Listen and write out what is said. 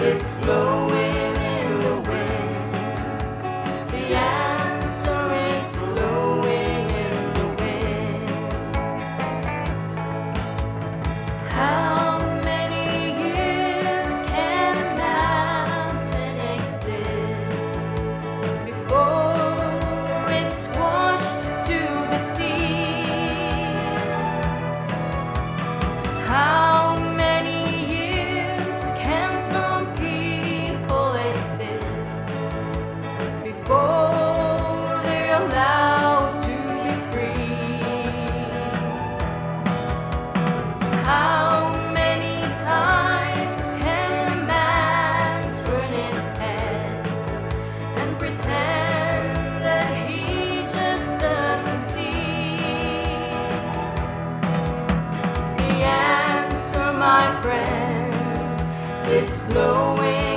is blowing in the wind. The answer is blowing in the wind. How many years can a mountain exist before it's washed to the sea? How many years can some people exist before they're allowed to be free? How many times can a man turn his head and pretend that he just doesn't see? The answer, my friend, is blowing